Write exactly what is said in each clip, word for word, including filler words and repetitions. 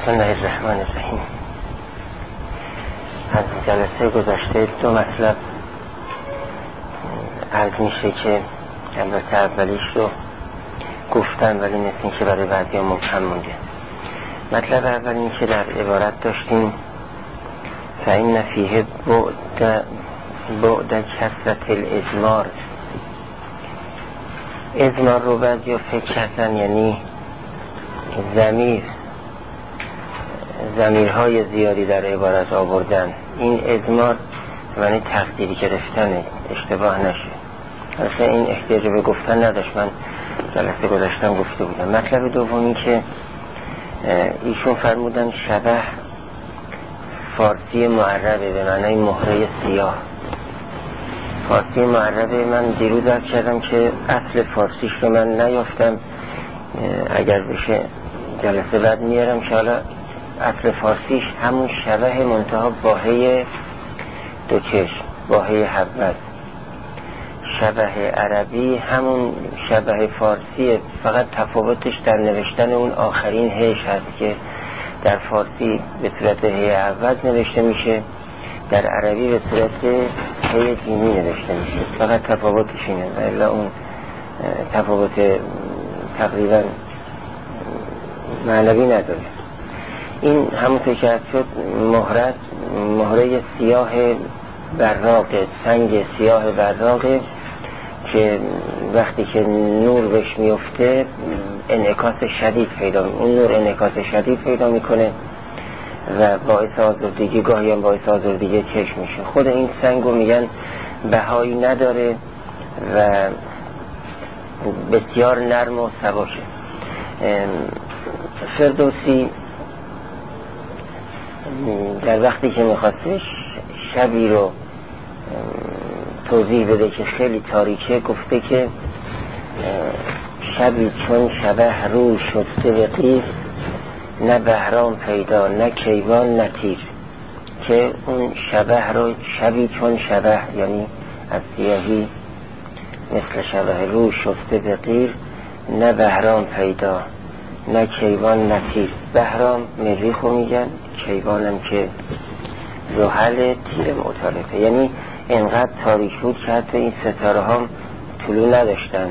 بسم الله الرحمن الرحیم. از جلسه گذشته دو مطلب عرض میشه که البته اولیش رو گفتم ولی مثل این که برای بعضی ها مبهم مونده. مطلب اول این که در عبارت داشتیم فإن فیه بعد بعد کثرت الازمار. ازمار رو بعضی ها فکر کردن یعنی ضمیر ضمیرهای زیادی در عبارت آوردن. این ازمار معنی تقدیری گرفتن، اشتباه نشه. اصلا این احتیاج به گفتن نداشت، من جلسه گذاشتم گفته بودم. مطلب دومی که ایشون فرمودن شبه فارسی معربه به معنی مهره سیاه. فارسی معربه من دیروز عرض کردم که اصل فارسیش رو من نیافتم، اگر بشه جلسه بعد میارم که حالا اصل فارسیش همون شبه منتها باهه دو چشم، باهه حبت. شبه عربی همون شبه فارسیه، فقط تفاوتش در نوشتن اون آخرین هش هست که در فارسی به صورت هی عوض نوشته میشه، در عربی به صورت هی جیمی نوشته میشه. فقط تفاوتش اینه، ولی اون تفاوت تقریبا معنوی نداره. این همونطور که از شد مهره مهره سیاه براقه، سنگ سیاه براقه که وقتی که نور بهش میفته انعکاس شدید پیدا میکنه. اون نور انعکاس شدید پیدا میکنه و باعث آزردگی، گاهی هم باعث آزردگی چشم میشه. خود این سنگو میگن بهایی نداره و بسیار نرم و سباشه. فردوسی در وقتی که میخواستش شبی رو توضیح بده که خیلی تاریکه، گفته که شبی چون شبه روی شسته به قیر، نه بهرام پیدا نه کیوان نه تیر. که اون شبه رو شبی چون شبه یعنی از سیاهی مثل شبه روی شسته به قیر، نه بهرام پیدا نه کیوان نه تیر. بهرام مریخو میگن، کیوانم که زحل، تیر معترفه. یعنی انقدر تاریک بود که حتی این ستاره ها طلوع نداشتن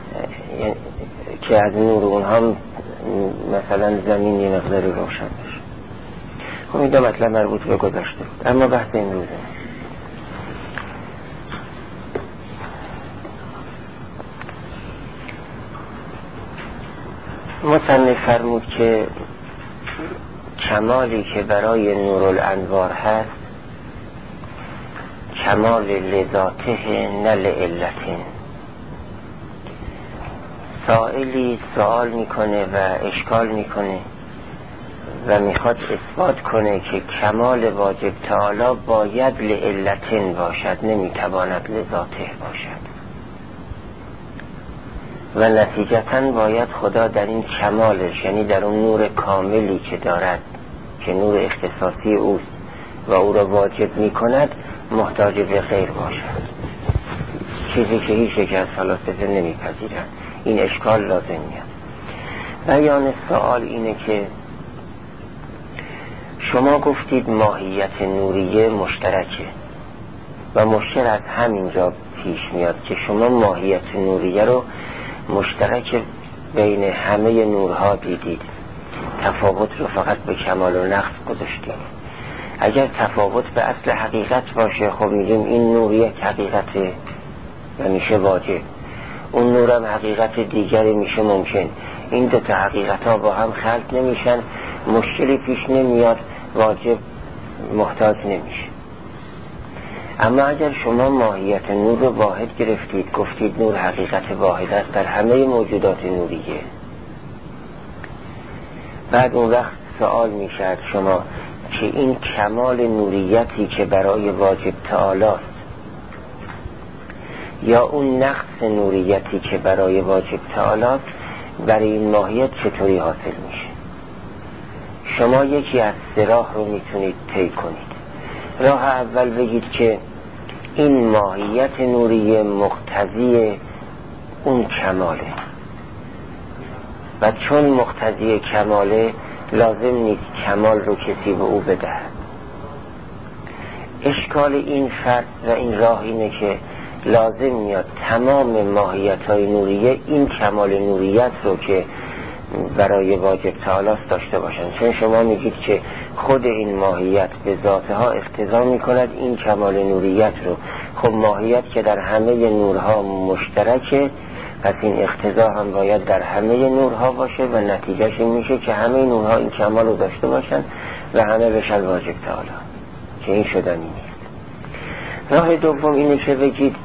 که از نور اونها مثلا زمین یه مقداری روشن بشه. خب این دو مطلب مربوط به گذشته بود. اما بحث این روزه مصنف فرمود که کمالی که برای نورالانوار هست کمال لذاته نه لعلته. سائلی سوال میکنه و اشکال میکنه و میخواد اثبات کنه که کمال واجب تعالی باید لعلتن باشد، نمیتواند لذاته باشد. و نتیجتاً باید خدا در این کمالش، یعنی در اون نور کاملی که دارد که نور اختصاصی اوست و او را واجب می کند، محتاج به غیر باشد، چیزی که هیچ یک از فلاسفه نمی پذیرند. این اشکال لازم میاد. بیان سوال اینه که شما گفتید ماهیت نوریه مشترکه و مشترک از همینجا پیش میاد که شما ماهیت نوریه رو مشترک بین همه نورها دیدید، تفاوت رو فقط به کمال و نقص گذاشتید. اگر تفاوت به اصل حقیقت باشه خب میگیم این نور یک حقیقته و میشه واجب، اون نورم حقیقت دیگری میشه ممکن. این دو تا حقیقت ها با هم خلط نمیشن، مشکلی پیش نمیاد، واجب محتاج نمیشه. اما اگر شما ماهیت نور رو واحد گرفتید، گفتید نور حقیقت واحد است در همه موجودات نوریه، بعد اون وقت سوال میشه از شما که این کمال نوریتی که برای واجب تعالی است یا اون نقص نوریتی که برای واجب تعالی است برای این ماهیت چطوری حاصل میشه؟ شما یکی از سه راه رو میتونید طی کنید. راه اول بگید که این ماهیت نوریه مقتضی اون کماله و چون مقتضی کماله لازم نیست کمال رو کسی به او بدهد. اشکال این فرد و این راه اینه که لازم میاد تمام ماهیت‌های نوریه این کمال نوریت رو که برای واجب تعالی داشته باشن. چون شما میگید که خود این ماهیت به ذاتها اقتضا میکند این کمال نوریت رو. خب ماهیت که در همه نورها مشترکه، پس این اقتضا هم باید در همه نورها باشه و نتیجهش این میشه که همه نورها این کمال رو داشته باشن و همه بشن واجب تعالی، که این شدنی نیست. راه دوم اینه که بگید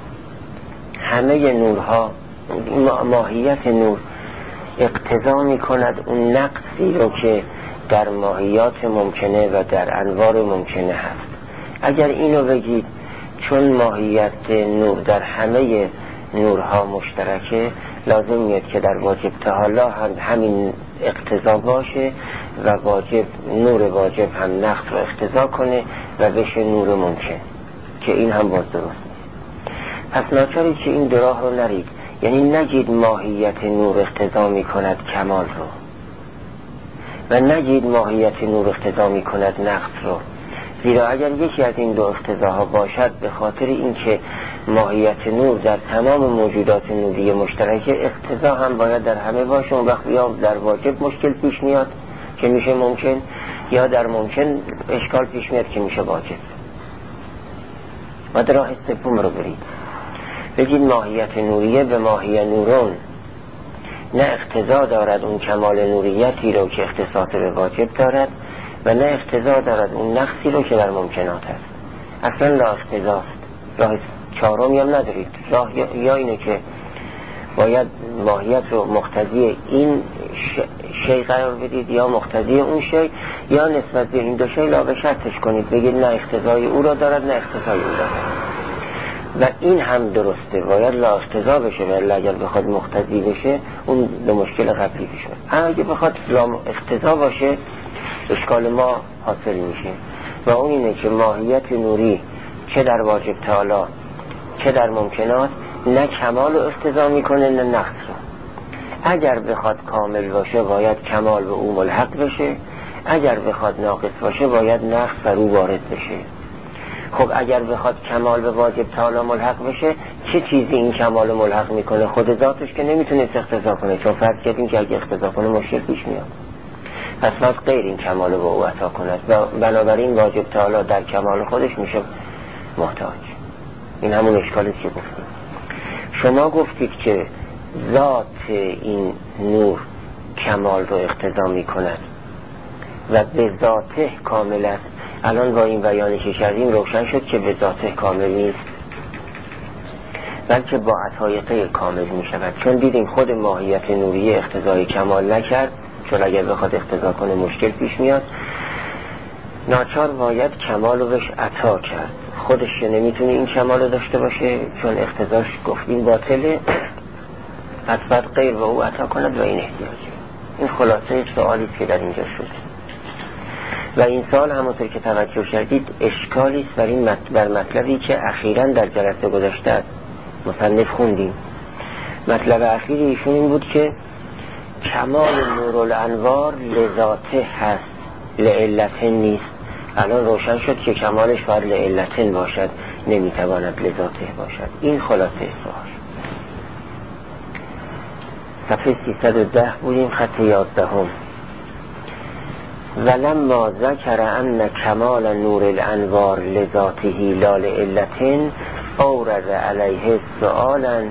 همه نورها، ماهیت نور اقتضا می کند اون نقصی رو که در ماهیات ممکنه و در انوار ممکنه هست. اگر اینو بگید چون ماهیت نور در همه نورها مشترکه، لازم میاد که در واجب تعالی هم همین اقتضا باشه و واجب نور واجب هم نقص رو اقتضا کنه و بشه نور ممکن، که این هم باز درست نیست. پس ناچاری که این دراه رو نرید، یعنی نگید ماهیت نور اقتضا می کند کمال رو و نگید ماهیت نور اقتضا می کند نقص رو، زیرا اگر یکی از این دو اقتضاها باشد به خاطر اینکه ماهیت نور در تمام موجودات نوری مشترکه، اقتضا هم باید در همه باشه. اون وقت یا در واجب مشکل پیش میاد که میشه ممکن، یا در ممکن اشکال پیش میاد که میشه واجب. و در راه سوم رو برید، بگید ماهیت نوریه به ماهیت نورون نه اقتضا دارد اون کمال نوریتی رو که اختصاص به واجب دارد و نه اقتضا دارد اون نقصی رو که در ممکنات هست. اصلا لا اقتضاست. راه چهارمی هم ندارید. راه یا اینه که باید ماهیت رو مقتضی این شی قرار بدید یا مقتضی اون شی، یا نسبت به این دو شی لا به شرطش کنید، بگید نه اقتضای او را دارد نه اقتضای او را دارد. و این هم درسته، باید لا اقتضا بشه، ولی اگر بخواد مقتضی بشه اون به مشکل قبلی پیش میاد. اگه بخواد لا اقتضا باشه اشکال ما حاصل میشه، و اون اینه که ماهیت نوری چه در واجب تعالی چه در ممکنات نه کمال رو اقتضا میکنه نه نقص رو. اگر بخواد کامل باشه باید کمال به او ملحق بشه، اگر بخواد ناقص باشه باید نقص بر او وارد بشه. خب اگر بخواد کمال به واجب تعالی ملحق بشه، چه چیزی این کمال ملحق میکنه؟ خود ذاتش که نمیتونه اقتضا کنه، چون فرض کردیم که اگه اقتضا کنه مشکل پیش میاد. پس باید غیر این کمال رو به او عطا کند و بنابراین واجب تعالی در کمال خودش میشه محتاج. این همون اشکالی که گفتیم. شما گفتید که ذات این نور کمال رو اقتضا میکند و به ذاته کامل است. الان با این بیانی که کردیم روشن شد که به ذاته کامل نیست، بلکه با عطایقه کامل می شود. چون دیدیم خود ماهیت نوریه اقتضای کمال نکرد، چون اگر بخواد اقتضا کنه مشکل پیش میاد، ناچار باید کمال رو بهش عطا کرد. خودش نمیتونه این کمال رو داشته باشه چون اقتضاش گفتیم باطله، پس باید غیر و او عطا کند و این احتیاجه. این خلاصه سوالی است که در اینجا شد. و این سال همونطور که توجه کردید اشکالی است بر این مطلب، بر مطلبی که اخیراً در جلسه گذشته مصنف خوندیم. مطلب اخیری ایشون این بود که کمال نورالانوار لذاته هست، لعلته نیست. الان روشن شد که کمالش باید لعلته باشد، نمیتواند لذاته باشد. این خلاصه سوال. صفحه سیصد و ده بودیم، خط یازدهم. ولما ذکر ان کمال نور الانوار لذاته لا لعلة اورد علیه سؤالا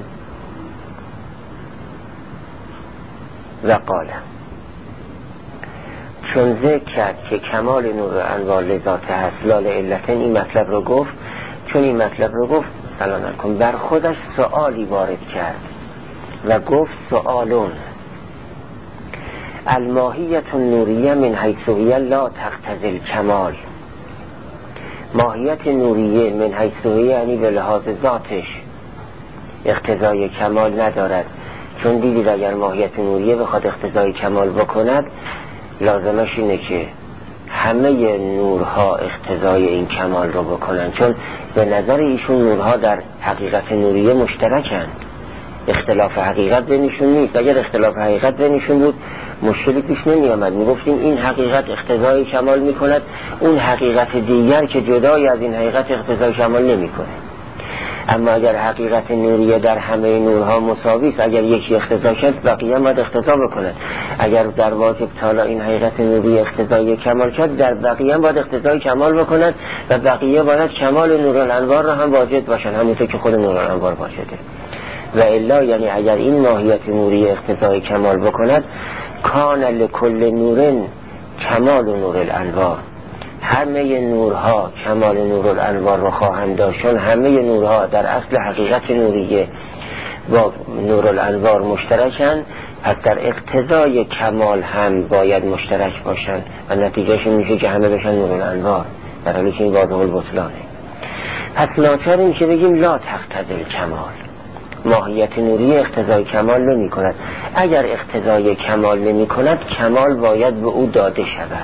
و قال، چون ذکر کرد که کمال نور الانوار لذاته هست لا لعلة، این مطلب رو گفت. چون این مطلب رو گفت سلام علیکم بر خودش سؤالی وارد کرد و گفت سؤالون الماهیت النوریه من حیث هی لا تقتضی الکمال. ماهیت نوریه من حیث هی یعنی به لحاظ ذاتش اقتضای کمال ندارد. چون دیدید اگر ماهیت نوریه بخواد اقتضای کمال بکند لازمش اینه که همه نورها اقتضای این کمال رو بکنن، چون به نظر ایشون نورها در حقیقت نوریه مشترکند. اختلاف حقیقت بینشون نیست. اگر اختلاف حقیقت بینشون بود مشکلی پیش نمی آمد، می گفتیم این حقیقت اقتضای کمال می کند، اون حقیقت دیگر که جدای از این حقیقت اقتضای کمال نمی کنه. اما اگر حقیقت نوریه در همه نورها مساوی است، اگر یکی اقتضا کرد بقیه هم باید اقتضا بکنند. اگر در واجب تعالی این حقیقت نوریه اقتضای کمال کرد، در بقیه هم باید اقتضای کمال بکنند و بقیه باید کمال نورالانوار را هم واجد باشند، همونطور که خود نورالانوار واجده. و الا یعنی اگر این ماهیت نوریه اقتضای کمال بکند، کان لکل نورن کمال نور الانوار، همه نورها کمال نور الانوار را خواهند داشت. همه نورها در اصل حقیقت نوریه با نور الانوار مشترکن، پس در اقتضای کمال هم باید مشترک باشن و نتیجهش میشه که همه بشن نور الانوار، در حالی که این واضح البطلانه. پس ناچار این که بگیم لا تقتضی کمال، ماهیت نوری اقتضای کمال نمی کند. اگر اقتضای کمال نمی کند، کمال باید به او داده شود.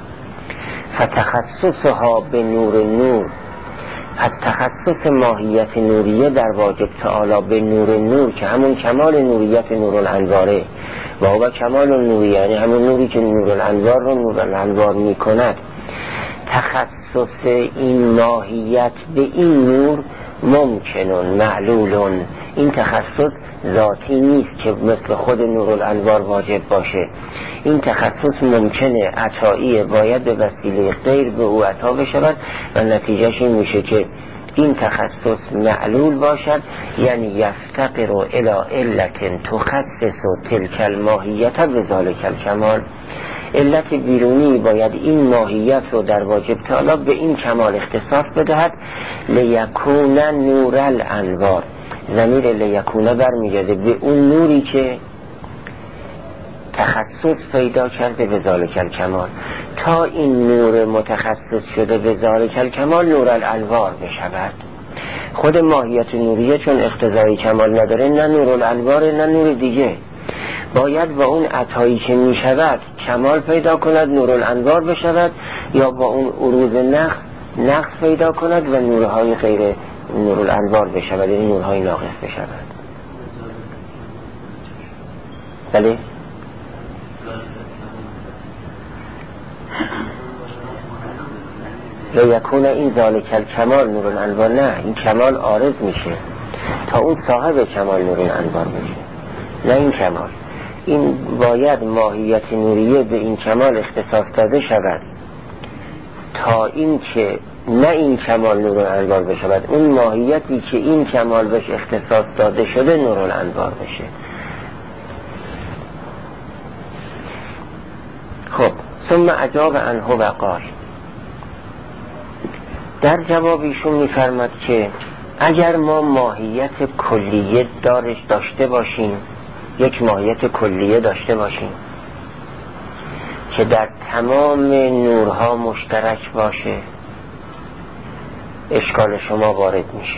فتخصصها به نور نور، پس تخصص ماهیت نوریه در واجب تعالی به نور نور که همون کمال نوریت نور الانواره و هو کمال نوریه، یعنی همون نوری که نور الانوار رو نور الانوار می کند. تخصص این ماهیت به این نور ممکنون معلولون، این تخصص ذاتی نیست که مثل خود نور الانوار واجب باشه. این تخصص ممکنه، عطایی، باید به وسیله غیر به او عطا بشود و نتیجهش این میشه که این تخصص معلول باشد، یعنی یفتقر الی علت تخصص تلک الماهیت بذالک الکمال. علت بیرونی باید این ماهیت رو در واجب تعالی به این کمال اختصاص بدهد. لیکون نور الانوار، ضمیر لیکونه برمیگرده به اون نوری که تخصص پیدا کرده به ذالک الکمال، تا این نور متخصص شده به ذالک الکمال نور الانوار بشود. خود ماهیت نوریه چون اقتضای کمال نداره، نه نور الانوار نه نور دیگه، باید با اون عطایی که می شود کمال پیدا کند، نور الانوار بشود، یا با اون عروض نقص نقص پیدا کند و نورهای غیر نور الانوار بشود، یعنی نورهای ناقص بشود. بله؟ لیکون این ذالک الکمال نور الانوار، نه، این کمال عارض میشه تا اون صاحب کمال نور الانوار میشه، نه این کمال. این باید ماهیت نوریه به این کمال اختصاص داده شود تا این که نه این کمال نور الانوار بشود، اون ماهیتی که این کمال بهش اختصاص داده شده نور الانوار بشه. خب ثم اجاب عنه و قال، در جواب ایشون میفرماد که اگر ما ماهیت کلیه دارش داشته باشیم، یک ماهیت کلیه داشته باشیم که در تمام نورها مشترک باشه، اشکال شما وارد میشه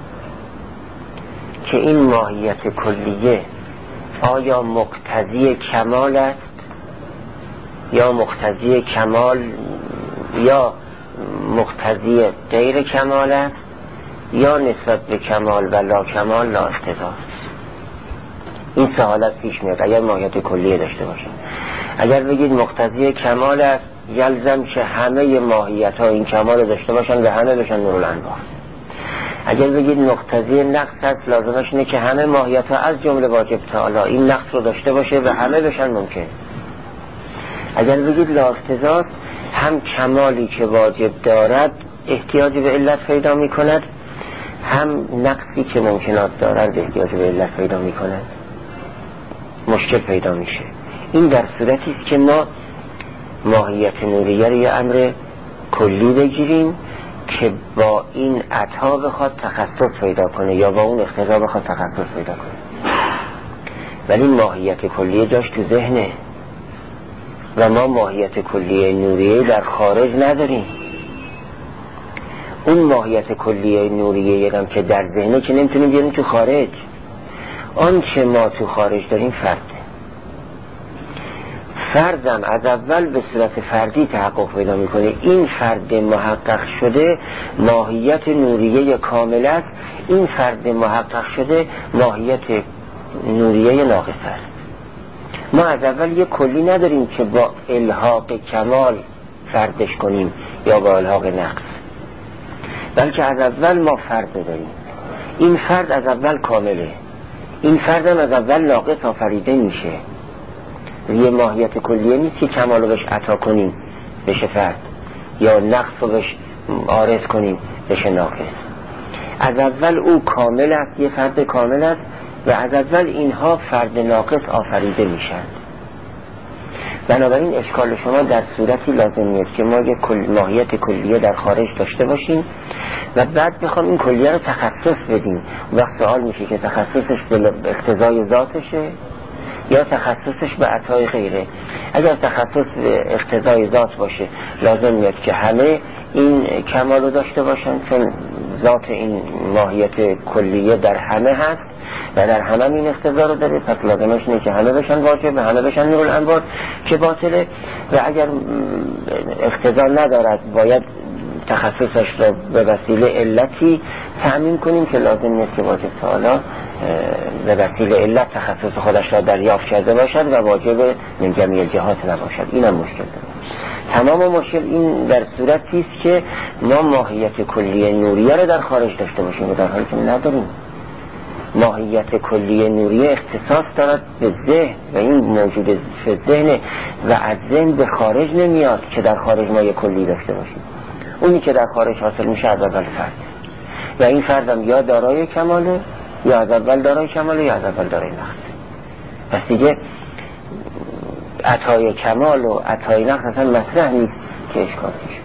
که این ماهیت کلیه آیا مقتضی کمال است یا مقتضی کمال یا مقتضی غیر کمال است، یا نسبت به کمال و لا کمال لا اقتضا است. این سه حالت پیش میاد اگر ماهیت کلیه داشته باشیم. اگر بگید مقتضی کمال است، یلزم که همه ماهیت ها این کمال داشته باشن و همه بشن نور الانوار. اگر بگید مقتضی نقص است، لازمش اینه که همه ماهیت ها از جمله واجب تعالی این نقص رو داشته باشه و همه بشن ممکن. اگر بگید لا اقتضا است، هم کمالی که واجب دارد احتیاج به علت پیدا می کند، هم نقصی که ممکنات دارد احتیاج به علت پیدا می کند، مشکل پیدا میشه. این در صورتی است که ما ماهیت نوریه رو یه امر کلی بگیریم که با این عطا بخواد تخصص پیدا کنه یا با اون اقتضا بخواد تخصص پیدا کنه، ولی ماهیت کلیه جاش تو ذهنه و ما ماهیت کلیه نوریه در خارج نداریم. اون ماهیت کلیه نوریه یکم که در ذهنه که نمیتونیم بیاریم تو خارج. آن که ما تو خارج داریم فرده، فردم از اول به صورت فردی تحقق پیدا میکنه. این فرد محقق شده ماهیت نوریه کامل است، این فرد محقق شده ماهیت نوریه ناقص است. ما از اول یک کلی نداریم که با الحاق کمال فردش کنیم یا با الحاق نقص، بلکه از اول ما فرد داریم. این فرد از اول کامله، این فرد هم از اول ناقص آفریده میشه. یه ماهیت کلیه نیست که کمال رو بهش عطا کنیم بشه فرد یا نقص رو بهش عارض کنیم بشه ناقص. از اول او کامل است، یه فرد کامل است و از اول اینها فرد ناقص آفریده میشن. بنابراین اشکال شما در صورتی لازم نیست که ما یک کل ماهیت کلیه در خارج داشته باشیم و بعد بخوام این کلیه رو تخصص بدیم. وقت سوال میشه که تخصصش به اقتضای ذاتشه یا تخصصش به عطای غیره. اگر تخصص به اقتضای ذات باشه لازم میاد که همه این کمال رو داشته باشن، چون ذات این ماهیت کلیه در همه هست و در همه این اقتضا رو داره، پس لازمش اینه که همه بشن واجب و همه بشن نور الانوار که باطله. و اگر اقتضا ندارد باید تخصصش رو به وسیله علتی تأمین کنیم که لازم نیست که واجب تعالی به وسیله علت تخصص خودش را دریافت کرده باشد و واجب من جمیع جهات نباشد. این هم مشکل داره. تمام مشکل این در صورتی است که ما ماهیت کلیه نوریه رو در خارج داشته باشیم و در حالی که نداریم. ماهیت کلیه نوریه اختصاص دارد به ذهن و این موجود به ذهن و از ذهن به خارج نمیاد که در خارج ما یک کلی داشته باشیم. اونی که در خارج حاصل میشه از اول فرد و این فردم یا دارای کماله یا از اول دارای کماله یا از اول دارای نقصه. پس دیگه عطای کمال و عطای نقص اصلا مطرح نیست که اشکال پیش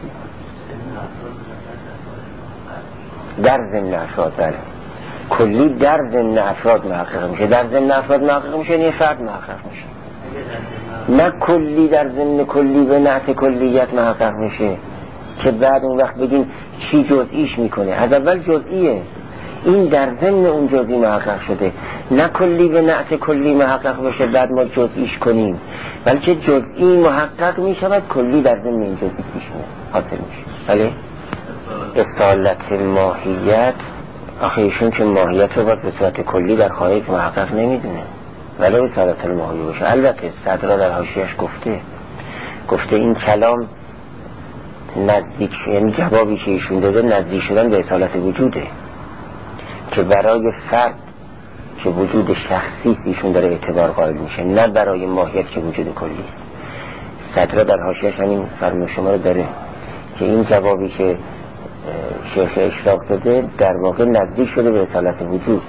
بیاد. در ضمن افراد بله کلی در ضمن افراد محقق میشه، در ضمن افراد محقق میشه یعنی فرد محقق میشه، نه کلی در ضمن کلی به نعت کلیت محقق میشه که بعد اون وقت بگیم چی جزئیش میکنه. از اول جزئیه، این در ضمن اون جزئی محقق شده، نه کلی به نعت کلی محقق بشه بعد ما جزئیش کنیم، بلکه جزئی محقق میشود کلی در ضمن این جزئی پیش حاصل میشه. بله اصالت ماهیت آخه ایشون که ماهیت رو باز به صورت کلی در خارج محقق نمیدونه ولی اصالت الماهیه باشه. البته صدرا در حاشیه‌اش گفته گفته این کلام نزدیک، یعنی جوابی که ایشون داده نزدیک شدن به اصالت وجوده که برای فرد که وجود شخصی ایشون داره اعتبار قائل میشه، نه برای ماهیت که وجود کلی است. صدرا در حاشیه‌اش همین فرمایش شما رو داره که این جوابی که شیخ اشراق داده در واقع نزدیک شده به اصالت وجود،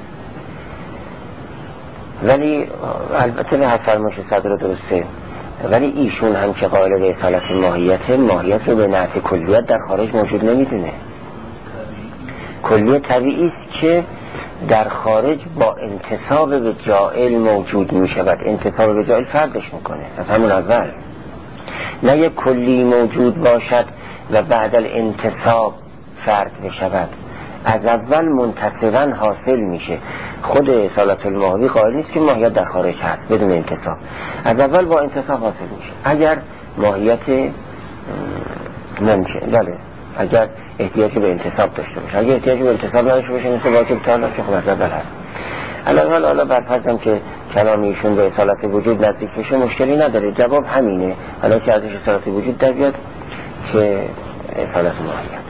ولی البته به هر فرمایش صدرا درسته، ولی ایشون هم که قائل به اصالت ماهیت، ماهیت رو به نعت کلیت در خارج موجود نمیدونه. کلیه طبیعی است که در خارج با انتساب به جائل موجود می شود. انتساب به جائل فردش میکنه از همون اول، نه یک کلی موجود باشد و بعد الانتساب فرد بشود. از اول منتصبا حاصل میشه. خود اصالت الماهی قائل نیست که ماهیت در خارج هست بدون انتصاب، از اول با انتصاب حاصل میشه. اگر ماهیت ممکن بله اگر احتیاج به انتصاب داشته باشه، اگر احتیاج به انتصاب نداشته باشه مثل واجب تعالی که خب از اول هست. الان حالا برفرضم که کلام ایشون به اصالت وجود نزدیک بشه مشکلی نداره، جواب همینه. حالا که ازش اصالت وجود در بیاد که اصالت ماهیت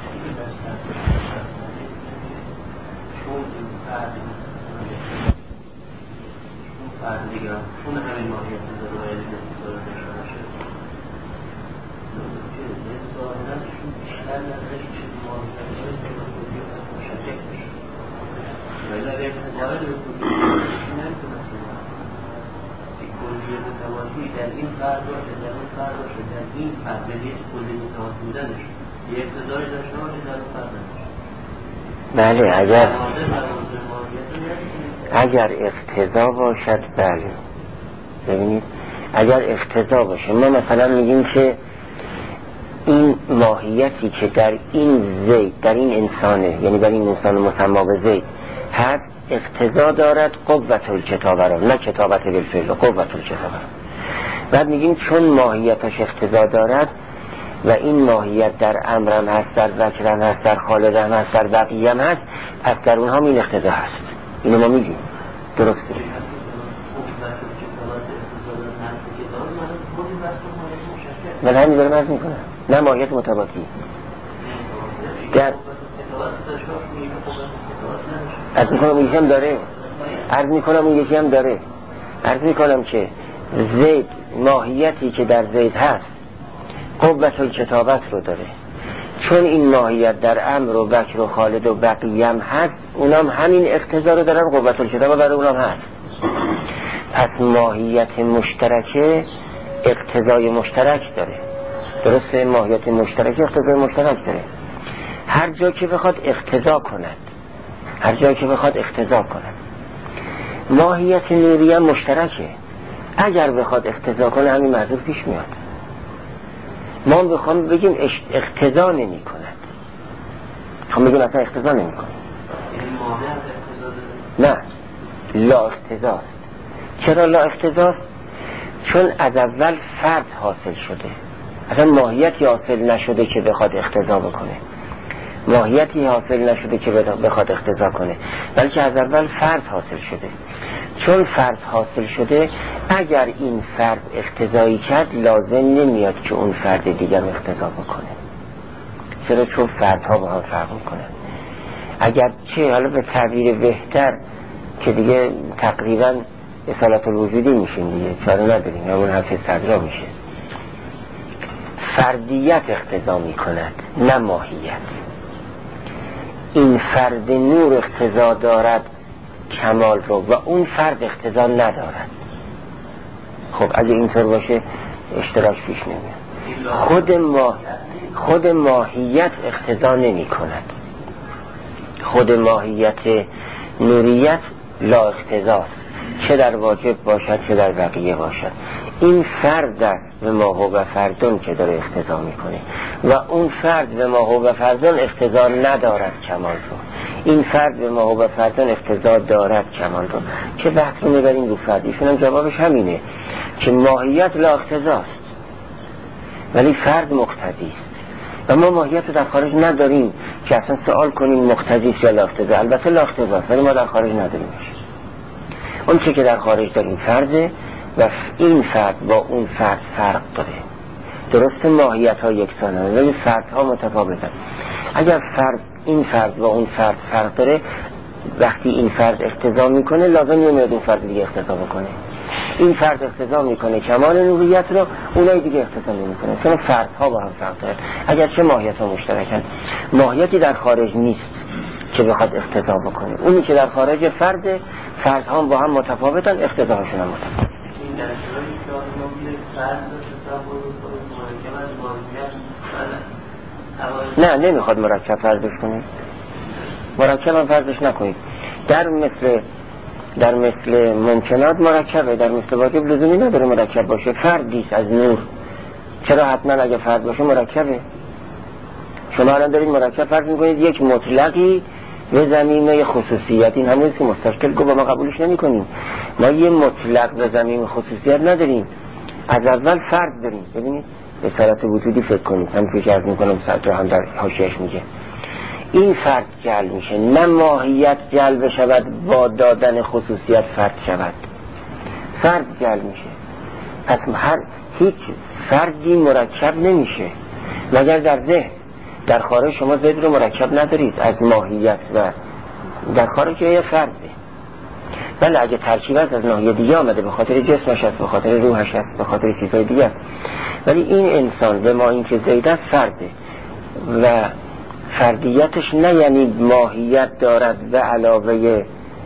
دیگه اون همین ماهیت داره و علم اصالت باشه ظاهرشون بیشتر ندارش چه ماهیت داره که مشکل بشه ولی اگر اعتبار به کلیه نمیتونه این کلیه متواضعی در این فرد باشه در اون فرد باشه در این فرد به نیست کلیه متواضع بودنش یه اقتضایی داشته باشه در اون فرد باشه. بله اگر اگر اقتضا باشد بله. ببینید اگر اقتضا باشه ما مثلا میگیم که این ماهیتی که در این زید در این انسانه، یعنی در این انسان مسما به زید هست، اقتضا دارد قوت الکتابه را، نه کتابت بالفعل، قوت الکتابه را. بعد میگیم چون ماهیتش اقتضا دارد و این ماهیت در امرم هست، در ذکرم هست، در خالقم هست، در بقیم هست، پس در اونها این اقتضا هست. اینو ما میگیم درسته. ولی همین داره مرز میکنه، نه ماهیت متباطی. در عرض میکنم اون یکی هم داره عرض میکنم اون یکی هم داره عرض میکنم که زید ماهیتی که در زید هست قوت الکتابت رو داره، چون این ماهیت در امر و بکر و خالد و بقیه هم هست، اونام همین اقتضا رو دارن، قوت الکتابت برای اونام هست. پس ماهیت مشترکه اقتضای مشترک داره، درسته؟ ماهیت مشترک اقتضای مشترک داره. هر جا که بخواد اقتضا کند هر جا که بخواد اقتضا کند ماهیت نوریه مشترکه، اگر بخواد اقتضا کنه همین موضوع پیش میاد. ما بخوام بگیم اقتضا نمی کند، خواهم بگیم اصلا اقتضا نمی کند، نه لا اقتضاست. چرا لا اقتضاست؟ چون از اول فرد حاصل شده، اصلا ماهیتی حاصل نشده که بخواد اقتضا بکنه، ماهیتی حاصل نشده که بخواد اقتضا کنه، بلکه از اول فرد حاصل شده. چون فرد حاصل شده، اگر این فرد اقتضایی کرد لازم نمیاد که اون فرد دیگر اقتضا بکنه. چرا؟ چون فردها با هم فرق میکنن. اگر چه حالا به تعبیر بهتر که دیگه تقریبا اصالت الوجودی میشیم دیگه، چاره نداریم، همون حرف صدرا میشه. فردیت اقتضا میکند نه ماهیت. این فرد نور اقتضا دارد کمال رو و اون فرد اقتضا ندارد. خب اگه اینطور باشه اشتراک پیش نمیاد. خود ما خود ماهیت اقتضا نمی کند، خود ماهیت نوریت لا اقتضاست، چه در واجب باشد چه در بقیه باشد. این فرد است به ما هو فردون که داره اقتضا میکنه و اون فرد به ما هو فردون اقتضا ندارد کمال رو. این فرد به ما هو فردون اقتضا دارد کمال رو. چه بحث رو میبریم رو فرد؟ ایشون هم جوابش همینه که ماهیت لا اقتضاست ولی فرد مقتضی است و ما ماهیت رو در خارج نداریم که اصلا سوال کنیم مقتضی است یا لا اقتضا. البته لا اقتضاست ولی ما در خارج نداریمش. اون چه که در خارج داریم فرده و این فرد با اون فرد فرق داره. درسته ماهیت ها یکسانه ولی فردها متفاوتن. اگر فرد این فرد با اون فرد فرق داره، وقتی این فرد اقتضا میکنه لازم نمیاد اون فرد دیگه اقتضا بکنه. این فرد اقتضا میکنه کمال نوریت رو، اونای دیگه اقتضا نمیکنه، چون فردها با هم فرق داره. اگر چه ماهیت ها مشترکن، ماهیتی در خارج نیست که بخواد اقتضا بکنه. اونی که در خارج فرد، فردها با هم متفاوتن، اقتضاهاشون هم متفاوت. این در شرایطی که ما میگیم فرد نه نمیخواد مرکب فرضش کنید، مرکب هم فرضش نکنید. در مثل در مثل ممکنات مرکبه، در مثل واجب لزومی نداره مرکب باشه. فردیست از نور، چرا حتما اگه فرد باشه مرکبه؟ شما الان دارید مرکب فرض میکنید یک مطلقی به زمینه خصوصیت. این همونیست که مستشکل گفت ما قبولش نمی کنیم. ما یه مطلق به زمینه خصوصیت نداریم، از اول فرد داریم. ببینید به صورت وجودی فکر کنید، هم پیش عرض میکنم سطر هم در حاشیه‌اش میگه این فرد جلب میشه، نه ماهیت جلب شود با دادن خصوصیت فرد شود، فرد جلب میشه. پس هر هیچ فردی مرکب نمیشه مگر در ذهن. در خارج شما ذهن رو مرکب ندارید از ماهیت و در خارج یه فرده. بله اگه ترکیب از از ناحیه دیگه آمده، به خاطر جسمش است، به خاطر روحش است، به خاطر چیزهای دیگه است، ولی این انسان به ما این که زید است فرده و فردیتش نه یعنی ماهیت دارد به علاوه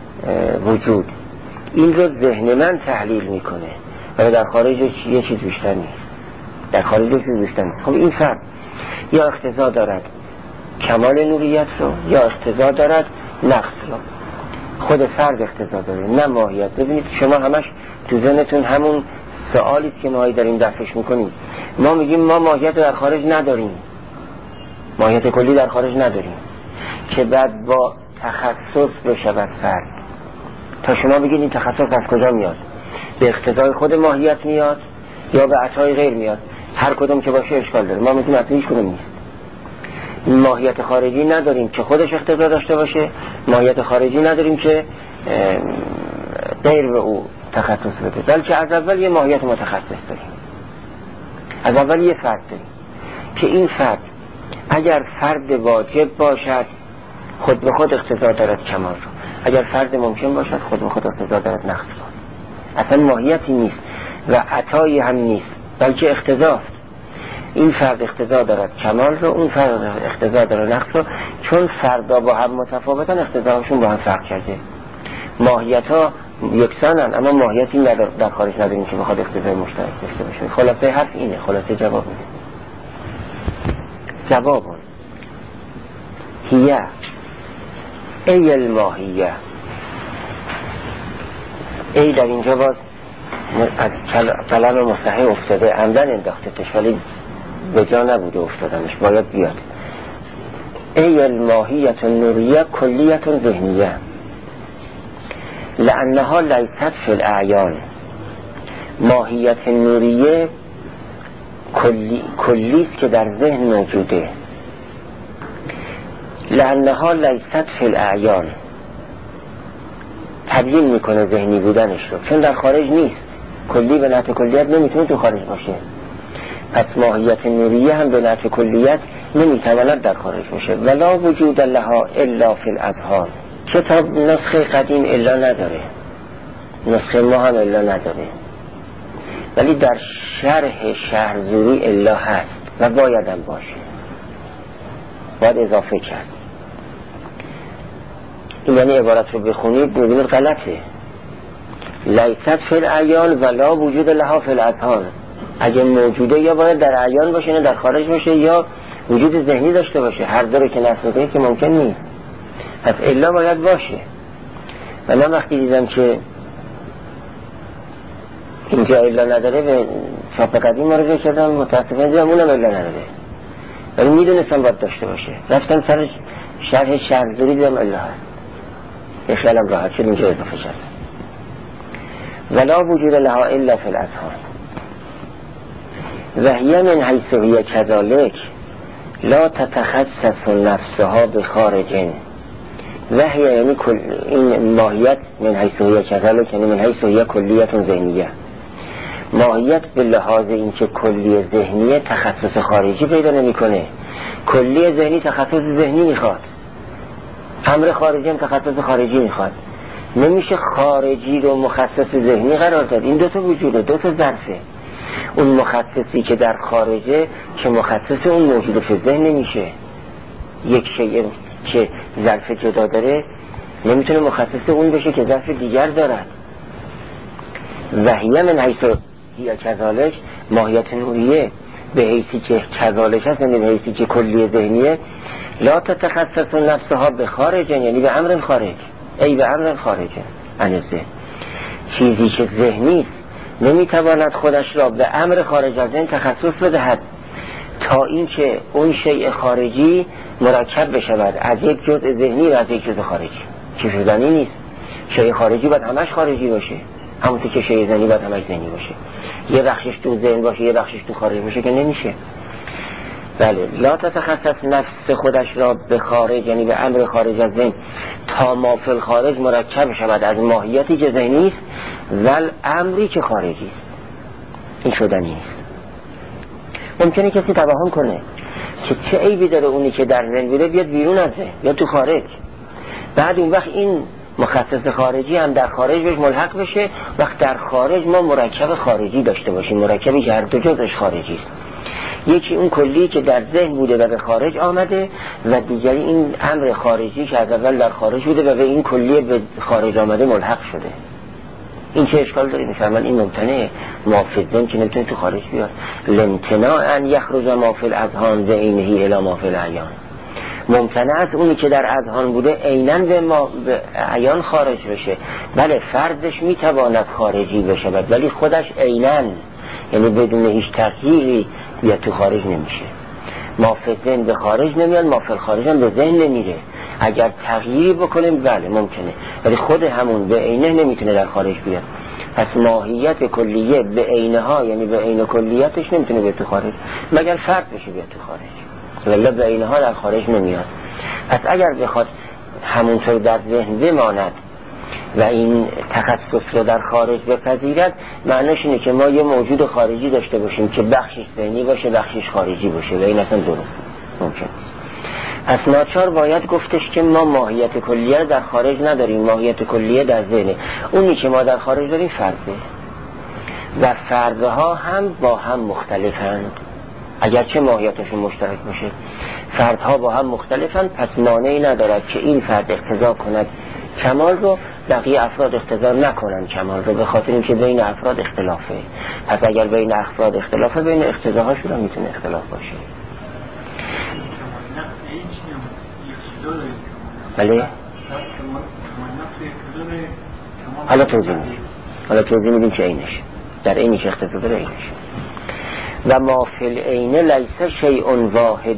وجود. این رو ذهن من تحلیل میکنه ولی در خارج یه چیز بیشتر نیست، در خارج یه چیز بیشتر نیست. خب این فرد یا اقتضا دارد کمال نوریت رو یا اقتضا دارد نقص رو. خود فرد اقتضا داره نه ماهیت. ببینید شما همش تو ذهنتون همون سوالی که ما داریم دفعش میکنیم. ما میگیم ما ماهیت در خارج نداریم، ماهیت کلی در خارج نداریم که بعد با تخصص بشود فرد. تا شما بگید این تخصص از کجا میاد؟ به اقتضای خود ماهیت میاد یا به عطای غیر میاد؟ هر کدوم که باشه اشکال داره. ما میگیم عطای هیچ کدوم نیست. ماهیت خارجی نداریم که خودش اقتضا داشته باشه، ماهیت خارجی نداریم که غیر به او تخصص بده، بلکه از اول یه ماهیت متخصص داریم. از اول یه فرد داریم که این فرد اگر فرد واجب باشد خود به خود اقتضا دارد کمال رو، اگر فرد ممکن باشد خود به خود اقتضا دارد نقص رو. اصلا ماهیتی نیست و عطایی هم نیست، بلکه اقتضاست. این فرد اقتضا دارد کمال رو، اون فرد اقتضا دارد نقص رو، چون فردا با هم متفاوتن اقتضاهاشون با هم فرق کرده. ماهیت ها یکسانن اما ماهیتی در خارج نداریم که بخواد اقتضای مشترک داشته باشه. خلاصه حرف اینه، خلاصه جواب اینه. جوابون هیه ای الماهیه. ای در اینجا باز از کلام مستحی افتاده، عمدن انداخته تش، ولی به جا نبوده افتادنش، باید بیاد. ای الماهیت النوریه کلیت ذهنیه لانها لیست فی الاعیان. ماهیت نوریه کلی کلیست که در ذهن موجوده. لانها لیست فی الاعیان تبیین میکنه ذهنی بودنش رو، چون در خارج نیست. کلی به نحو کلیت نمیتونه تو خارج باشه، پس ماهیت نوریه هم به نحو کلیت نمیتواند در خارج باشه. ولا وجود لها الا فی الاذهان. کتاب نسخه قدیم الا نداره، نسخه ما هم الا نداره، ولی در شرح شهرزوری الا هست و باید هم باشه، باید اضافه کرد. این یعنی عبارت رو بخونید ببینید غلطه. لیست فی الاعیان ولا وجود لها فی الاذهان. اگه موجوده یا باید در اعیان باشه نه در خارج باشه، یا وجود ذهنی داشته باشه. هر دو رو که نفس میکنه که ممکن نیست، پس الا باید باشه. و من وقتی دیدم که اینجا الا نداره به چاپ قدیم مراجعه کردم، متاسفانه دیدم اونم الا نداره، ولی میدونستم باید داشته باشه. رفتم سر شرح شهرزوری دیدم الا هست، یه خیالم راحت شد اینجا اضافه شد. ولا وجود لها الا فی الاذهان و هی من حیث هی کذالک لا تتخصص نفسها بخارج. و هی یعنی کل این ماهیت من حیث هی کذالک یعنی من حیث هی کلیت ذهنیه. ماهیت به لحاظ اینکه کلی ذهنیه تخصص خارجی پیدا نمیکنه. کلی ذهنی تخصص ذهنی میخواد، امر خارجی هم تخصص خارجی میخواد. نمیشه خارجی رو مخصص ذهنی قرار داد. این دو تا وجوده، دو تا ظرفه. اون مخصصی که در خارجه که مخصص اون موجود فی ذهن نمیشه. یک شیء که ظرف جدا داره نمیتونه مخصص اون بشه که ظرف دیگر دارد. و هی من حیث هی کذالک ماهیت نوریه به حیثی که کذالک هست، یعنی به حیثی که کلی ذهنیه. لا تتخصص نفسها به خارج یعنی به امر خارج، ای به امر خارج عن ذهن. چیزی که ذهنی است نمیتواند خودش را به امر خارج از ذهن تخصص بدهد تا اینکه اون شیء خارجی مرکب بشود از یک جزء ذهنی و از یک جزء خارجی. چیز شدنی نیست. شیء خارجی باید همش خارجی باشه، همونطور که شیء ذهنی باید همش ذهنی باشه. یه بخشش تو ذهن باشه یه بخشش تو خارج باشه که نمیشه. بله، لا تتخصص نفس خودش را به خارج یعنی به امر خارج از ذهن تا ما فی الخارج مرکب شود از ماهیتی که ذهنی است و امری که خارجی است. این شدنی نیست. ممکنه کسی توهم کنه که چه عیبی داره اونی که در ذهن بوده بیاد بیرون از ذهن یا تو خارج، بعد اون وقت این مخصص خارجی هم در خارج بهش ملحق بشه، وقت در خارج ما مرکب خارجی داشته باشیم، مرکبی که هر دو جزش خارجی است. یکی اون کلی که در ذهن بوده و به خارج آمده و دیگری این امر خارجی که از اول در خارج بوده و به این کلی به خارج آمده ملحق شده. این چه اشکال داره؟ میفرمان این ممتنعه، ما فی الذهن که نمیتونه تو خارج بیاد. لامتناع ان یخرج ما فی الاذهان بعینه الی ما فی الاعیان. ممتنع است اونی که در اذهان بوده عیناً به ما به عیان خارج بشه. بله فردش میتواند خارجی بشه ولی خودش عیناً یعنی بدون هیچ تغییری یا تو خارج نمیشه. ما فی ذهن به خارج نمیاد، ما فی خارج هم به ذهن نمیره. اگر تغییری بکنیم بله ممکنه، ولی خود همون به عینه نمیتونه در خارج بیاد. پس ماهیت کلیه به عینها یعنی به عین کلیتش نمیتونه بیاد تو خارج مگر فرد بشه بیاد تو خارج، ولی به عینها در خارج نمیاد. پس اگر بخواد همونطور در ذهن بماند و این تخصص رو در خارج بپذیرد، معنیش اینه که ما یه موجود خارجی داشته باشیم که بخشش ذهنی باشه بخشش خارجی باشه و این اصلا درست نیست، ممکن نیست. پس ناچار باید گفتش که ما ماهیت کلیه در خارج نداریم، ماهیت کلیه در ذهنه. اونی که ما در خارج داریم فرده و فردها هم با هم مختلفند، اگرچه ماهیتشون مشترک باشه فردها با هم مختلفند. پس مانعی ندارد که این فرد اقتضا کند کمال رو، بقیه افراد اقتضا نکنن کمال رو، به خاطر اینکه بین افراد اختلافه. پس اگر بین افراد اختلافه، بین اقتضاهاشون هم میتونه اختلاف باشه. بله؟ حالا توضیح میدیم حالا توضیح میدیم که اینش در اینی که اختضا داره اینش. و ما فی العین لیس شیء واحد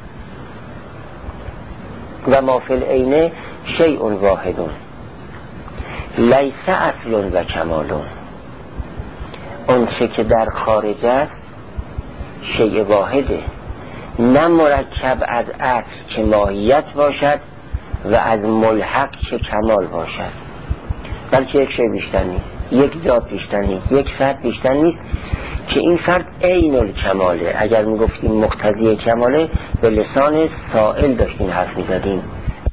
و ما فی العین شیء واحد لیس اصل و کمال. اون چه که در خارج است شیء واحده، نه مرکب از اصل که ماهیت باشد و از ملحق که کمال باشد، بلکه یک شیء بیشتر نیست، یک ذات بیشتر نیست، یک فرد بیشتر نیست که این فرد عین الکماله. اگر میگفتیم مقتضی کماله به لسان سائل داشتیم حرف میزدیم.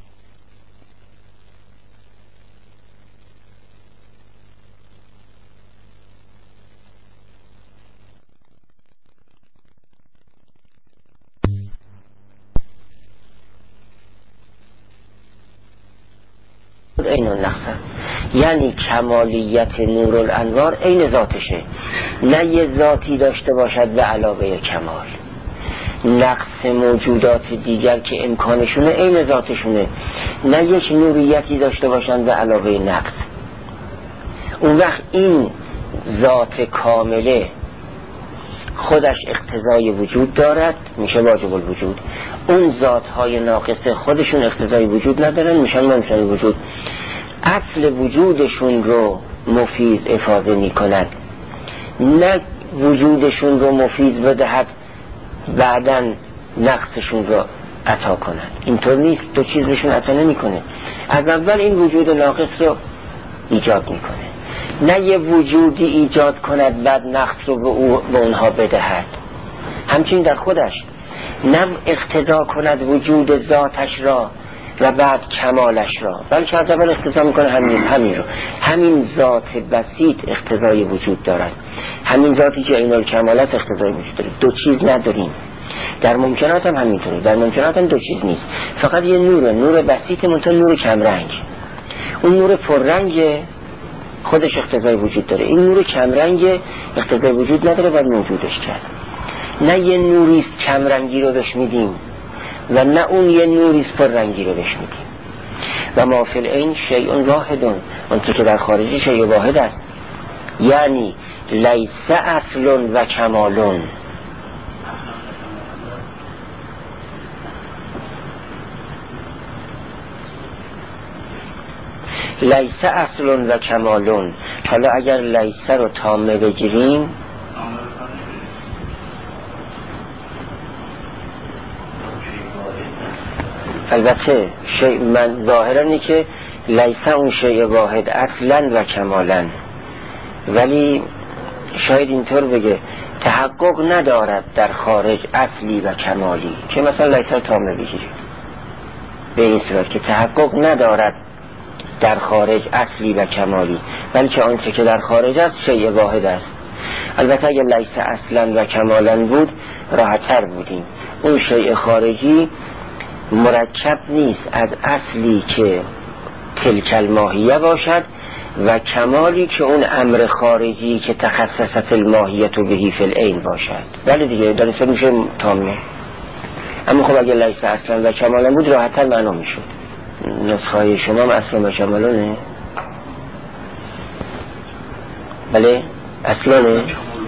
عین النقص، یعنی کمالیت نور الانوار عین ذاتشه، نه یه ذاتی داشته باشد به علاوه کمال. نقص موجودات دیگر که امکانشونه عین ذاتشونه، نه یک نوریتی داشته باشند به علاوه نقص. اون وقت این ذات کامله خودش اقتضای وجود دارد، میشه واجب الوجود. اون ذاتهای ناقصه خودشون اقتضای وجود ندارن، میشن منشأ وجود. اصل وجودشون رو مفید افاده میکند، نه وجودشون رو مفید بدهد بعدن نقصشون رو عطا کند. اینطور نیست، دو چیز بهشون عطا نمیکنه. از اول این وجود ناقص رو ایجاد میکنه، نه یه وجودی ایجاد کند بعد نقص رو به, او به اونها بدهد. همچنین در خودش نه اقتضا کند وجود ذاتش را و بعد کمالش را، بلکه از اول اقتضا میکنه همین همین رو. همین ذات بسیط اقتضای وجود دارد، همین ذاتی که عین الکمالت اقتضای وجود داره. دو چیز نداریم. در ممکنات هم همینطوره، در ممکنات هم دو چیز نیست، فقط یه نوره، نور بسیط منتها نور کمرنگ. اون نور پررنگ خودش اقتضای وجود داره، این نور کمرنگ اقتضای وجود نداره باید موجودش کرد. نه یه نوریست کمرنگی رو بهش میدیم و نه اون یه نوریست پررنگی رو بهش میدیم. و ما فی العین شیء واحد، اون که در خارجی شیء واحد است، یعنی لیس اصل و کمال. لیس اصل و کمال. حالا اگر لیس رو تامه بگیریم، البته شیء من ظاهرا اینه که لیس اون شیء واحد اصلا و کمالا، ولی شاید اینطور بگه تحقق ندارد در خارج اصلی و کمالی، که مثلا لیس رو تامه بگیریم به این صورت که تحقق ندارد در خارج اصلی و کمالی، بلکه آنچه که در خارج است شیء واحد است. البته اگر لیس اصلا و کمالا بود راحت‌تر بودیم. اون شیء خارجی مرکب نیست از اصلی که تلک الماهیه باشد و کمالی که اون امر خارجی که تخصصت الماهیت و بهی فی العین باشد. ولی دیگه در اصل میشه تامه. اما خب اگر لیس اصلا و کمالا بود راحت‌تر معنا میشد. نسخه شما هم اصلا و کمالانه؟ بله اصلانه؟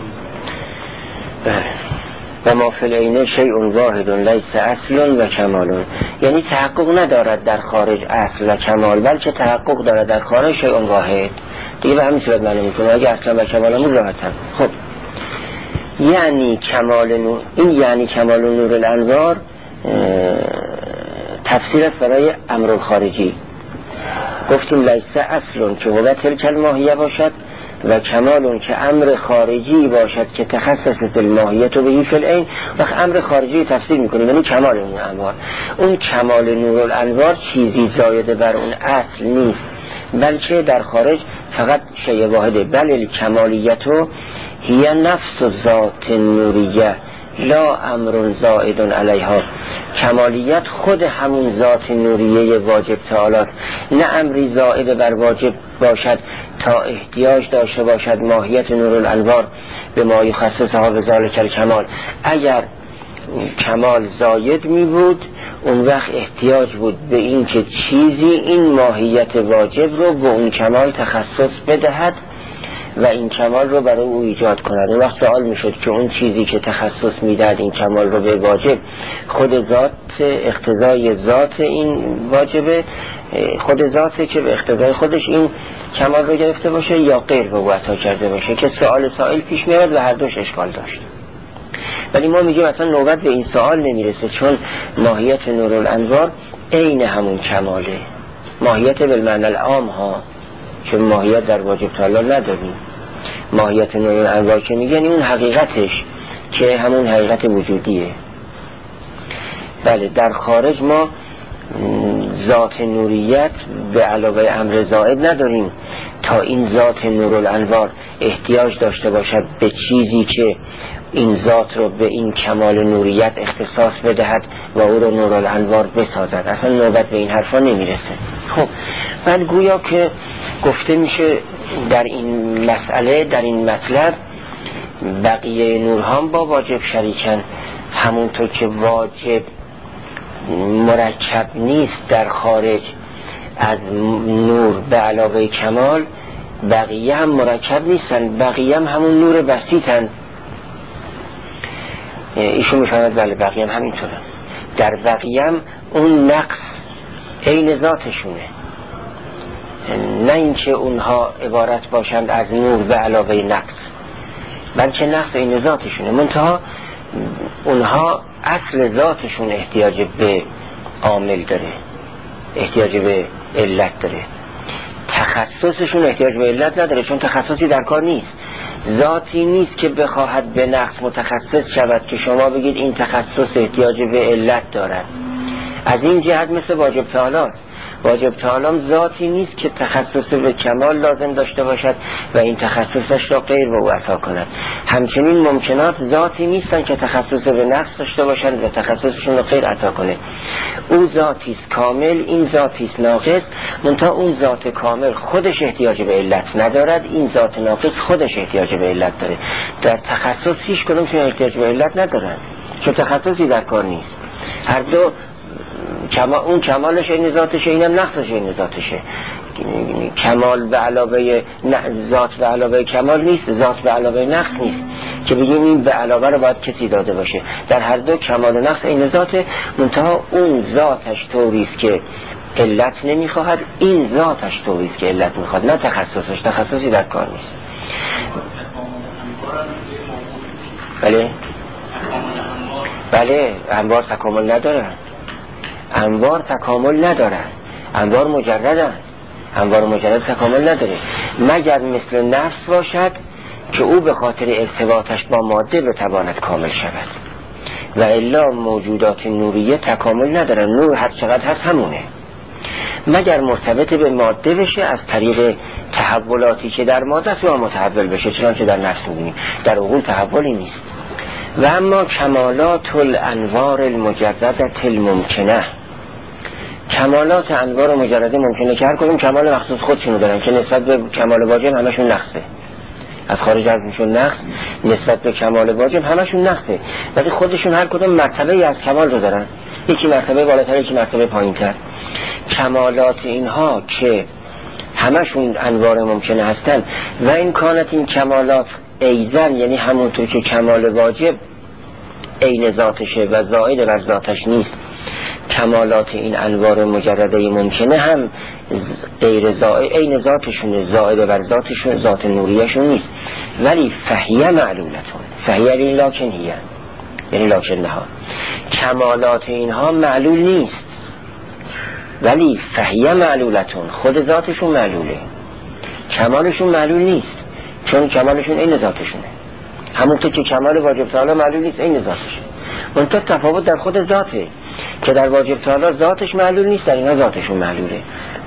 بله. و ما فی العین شیء واحد لیس اصل و کمال، یعنی تحقق ندارد در خارج اصل و کمال، بلکه تحقق دارد در خارج شیء واحد. دیگه به همین صورت معنی میکنه اگه اصلا و کمالمون راحت‌تر. خب یعنی کمال نور، این یعنی کمال نور الانوار تفسیر است برای امر خارجی. گفتیم لیس اصل که هو تلک الماهیه باشد و کمال که امر خارجی باشد که تخصص الماهیت و بهی فی العین. وقت امر خارجی تفسیر میکنیم یعنی کمال اون انوار. اون کمال نور الانوار چیزی زاید بر اون اصل نیست، بلکه در خارج فقط شیء واحده. بل الکمالیت هی نفس ذات نوریه لا امر زائد علیها. کمالیت خود همون ذات نوریه واجب تعالی است، نه امری زائد بر واجب باشد تا احتیاج داشته باشد ماهیت نور الانوار به ما یخصصها و ذالک الکمال. اگر کمال زاید می بود اون وقت احتیاج بود به این که چیزی این ماهیت واجب رو به اون کمال تخصص بدهد و این کمال رو برای او ایجاد کند. اون وقت سوال می شد که اون چیزی که تخصص می داد این کمال رو به واجب خود ذات اقتضای ذات این واجبه، خود ذاته که به اقتضای خودش این کمال رو گرفته باشه یا غیر به او عطا کرده باشه، که سوال سائل پیش می آمد و هر دوش اشکال داشت. ولی ما میگیم اصلا نوبت به این سوال نمیرسه، چون ماهیت نور الانوار عین همون کماله، ماهیت بالمعنی العام ها، چون ماهیت در واجب تعالی نداریم. ماهیت نور الانوار که میگن اون حقیقتش که همون حقیقت وجودیه. بله در خارج ما ذات نوریت به علاوه امر زائد نداریم تا این ذات نور الانوار احتیاج داشته باشد به چیزی که این ذات رو به این کمال نوریت اختصاص بدهد و او رو نور الانوار بسازد. اصلا نوبت به این حرفا نمیرسه. خب من گویا که گفته میشه در این مسئله، در این مطلب بقیه نورها با واجب شریکن، همونطور که واجب مرکب نیست در خارج از نور به علاوه کمال، بقیه هم مرکب نیستن، بقیه هم همون نور بسیطن. ایشون میفهمد بله بقیه هم همینطوره. در بقیه هم اون نقص عین ذاتشونه، نه اینکه اونها عبارت باشند از نور به علاوه نقص، بلکه نقص عین ذاتشونه، منتها اونها اصل ذاتشون احتیاج به عامل داره، احتیاج به علت داره. تخصصشون احتیاج به علت نداره، چون تخصصی در کار نیست. ذاتی نیست که بخواهد به نقص متخصص شود که شما بگید این تخصص احتیاج به علت دارد. از این جهت مثل واجب تعالی است. واجب تعالی ذاتی نیست که تخصص به کمال لازم داشته باشد و این تخصصش را غیر به او عطا کند. همچنین ممکنات ذاتی نیستن که تخصص به نقص داشته باشند و تخصصشون را غیر عطا کنه. او ذاتی است کامل، این ذاتی است ناقص، منتها اون ذات کامل خودش احتیاج به علت ندارد، این ذات ناقص خودش احتیاج به علت داره. در تخصص هیچ کدومشون احتیاج به علت ندارن، چون تخصصی در کار نیست. هر دو کما اون کمالش این ذاتشه، اینم نقصش این ذاتشه. کمال به علاوه ذات به علاوه کمال نیست، ذات به علاوه نقص نیست که بگیم این به علاوه رو باید کسی داده باشه. در هر دو کمال و نقص این ذاته، منتها اون ذاتش طوریست که علت نمیخواهد، این ذاتش طوریست که علت میخواد، نه تخصصش. تخصصی در کار نیست. بله بله انوار تکامل ندارن، انوار تکامل ندارن، انوار مجردن، انوار مجرد تکامل نداره، مگر مثل نفس باشد که او به خاطر ارتباطش با ماده بتواند کامل شود، و الا موجودات نوریه تکامل ندارن. نور هر چقدر هست همونه، مگر مرتبط به ماده بشه از طریق تحولاتی که در ماده است و متحول بشه، چنانچه در نفس می‌بینیم. در عقول تحولی نیست. و اما کمالات الانوار المجردة الممکنه، کمالات انوار مجرده ممکنه که هر کدوم کمال مخصوص خودشونو دارن که نسبت به کمال واجب همشون نقصه، از خارج از میشون نقص، نسبت به کمال واجب همشون نقصه، ولی خودشون هر کدوم مرتبه از کمال رو دارن، یکی مرتبه بالاتر یکی مرتبه پایینتر. کمالات اینها که همشون انوار ممکنه هستن و این کانت این کمالات ایزن، یعنی همونطور که کمال واجب عین ذاتشه و زائد بر ذاتش نیست، کمالات این انوار مجرده ممکنه هم غیر زائد عین ذاتشونه، زائد بر ذاتشون، ذات نوریشون نیست. ولی فهیه معلولتون، فهیه یعنی لکن هیه، یعنی لکن نها، کمالات اینها معلول نیست، ولی فهیه معلولتون، خود ذاتشون معلوله، کمالشون معلول نیست، چون کمالشون این ذاتشونه. همونطور که کمال واجب تعالی معلول نیست این ذاتشه، منتها تفاوت در خود ذاته که در واجب تعالی ذاتش معلول نیست، در اینا ذاتشون معلوله.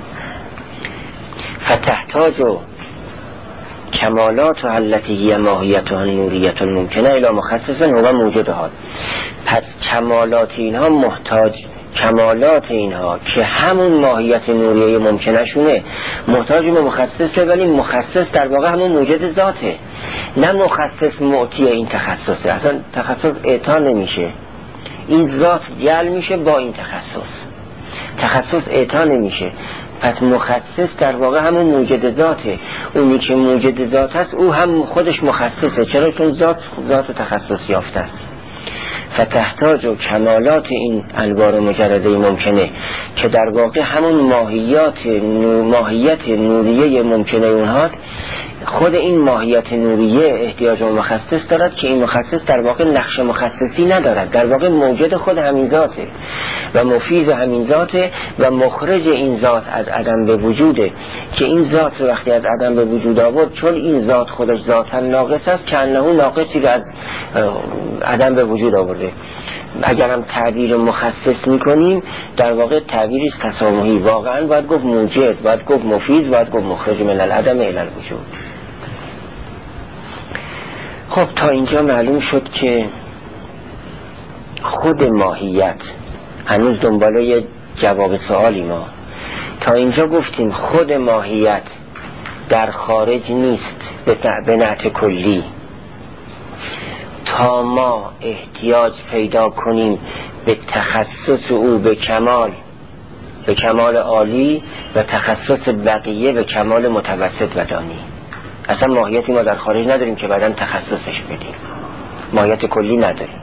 فتحتاج و کمالات و علتی هی ماهیت و نوریت الممکنه الی مخصص هو موجودها. پس کمالات اینها محتاج، کمالات اینها که همون ماهیت نوریه ممکنه شونه محتاج به مخصصه، ولی مخصص در واقع همون موجود ذاته، نه مخصص معطی این تخصصه. اصلا تخصص اعطا نمیشه، این ذات جعل میشه با این تخصص، تخصص اعطا نمیشه. پس مخصص در واقع همون موجود ذاته، اونی که موجود ذات است او هم خودش مخصصه، چرا؟ چون ذات ذات تخصص یافته است. فتحتاج و کمالات این انوار مجرده ممکنه که در واقع همون ماهیات ماهیت نوریه ممکنه اونهاست، خود این ماهیت نوریه احتیاج به مخصص دارد که این مخصص در واقع نقش مخصصی ندارد، در واقع موجود خود همین ذاته و مفیز همین ذاته و مخرج این ذات از عدم به وجوده، که این ذات وقتی از عدم به وجود آورد، چون این ذات خودش ذاتا ناقص است که انه ناقصی رو از عدم به وجود آورده. اگرم تعبیر مخصص میکنیم در واقع تعبیری تسامحی، واقعا باید گفت موجد، باید گفت مفیز، باید گفت مخرج من العدم الی الوجود. خب تا اینجا معلوم شد که خود ماهیت، هنوز دنباله جواب سوالی ما، تا اینجا گفتیم خود ماهیت در خارج نیست به نعت کلی، تا ما احتیاج پیدا کنیم به تخصص او به کمال، به کمال عالی و تخصص بقیه به کمال متوسط و دانی. اصلا ماهیتی ما در خارج نداریم که بعداً تخصصش بدیم، ماهیت کلی نداریم.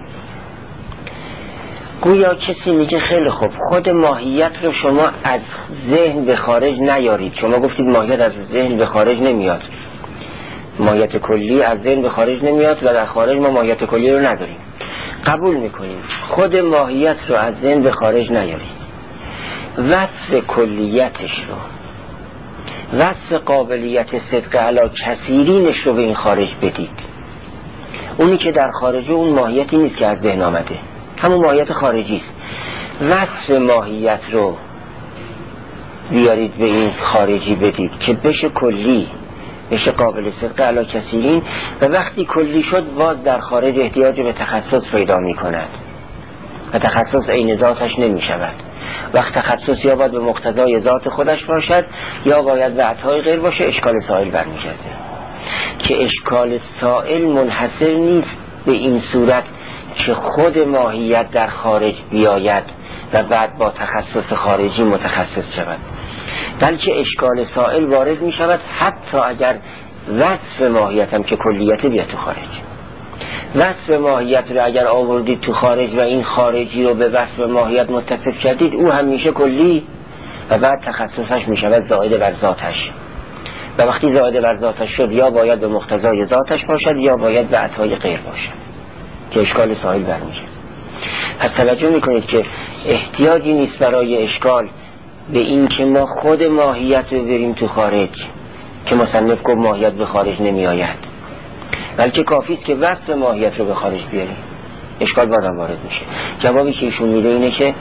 گویا کسی میگه خیلی خوب، خود ماهیت رو شما از ذهن به خارج نیارید، شما گفتید ماهیت از ذهن به خارج نمیاد، ماهیت کلی از ذهن به خارج نمیاد و در خارج ما ماهیت کلی رو نداریم. قبول میکنیم خود ماهیت رو از ذهن به خارج نیارید، وصف کلیتش رو، وصف قابلیت صدق علی کثیرینش رو به این خارج بدید. اونی که در خارجه اون ماهیتی نیست که از ذهن آمده، همون ماهیت خارجی است. وصف ماهیت رو بیارید به این خارجی بدید که بشه کلی، بشه قابل صدق علی کثیرین، و وقتی کلی شد باز در خارج احتیاج به تخصص پیدا می کند و تخصص عین ذاتش نمی شود. وقت تخصص یا باید به مقتضای ذات خودش باشد یا باید به عطای غیر باشه، اشکال سائل برمیگرده که اشکال سائل منحصر نیست به این صورت که خود ماهیت در خارج بیاید و بعد با تخصص خارجی متخصص شود، بلکه اشکال سائل وارد می شود حتی اگر وصف ماهیت هم که کلیت بیاد تو خارج. وصف ماهیت رو اگر آوردید تو خارج و این خارجی رو به وصف ماهیت متصف کردید، او هم میشه کلی و بعد تخصصش می شود زائد بر ذاتش، و وقتی زائد بر ذاتش شد یا باید به مقتضای ذاتش باشد یا باید به عطای غیر باشد که اشکال سائل برمیشه. پس توجه میکنید که احتیاجی نیست برای اشکال به این که ما خود ماهیت رو بریم تو خارج که مصنف گفت ماهیت به خارج نمی آید، بلکه کافی است که وصف ماهیت رو به خارج بیاریم، اشکال بازم وارد میشه. جوابی که ایشون میده اینه که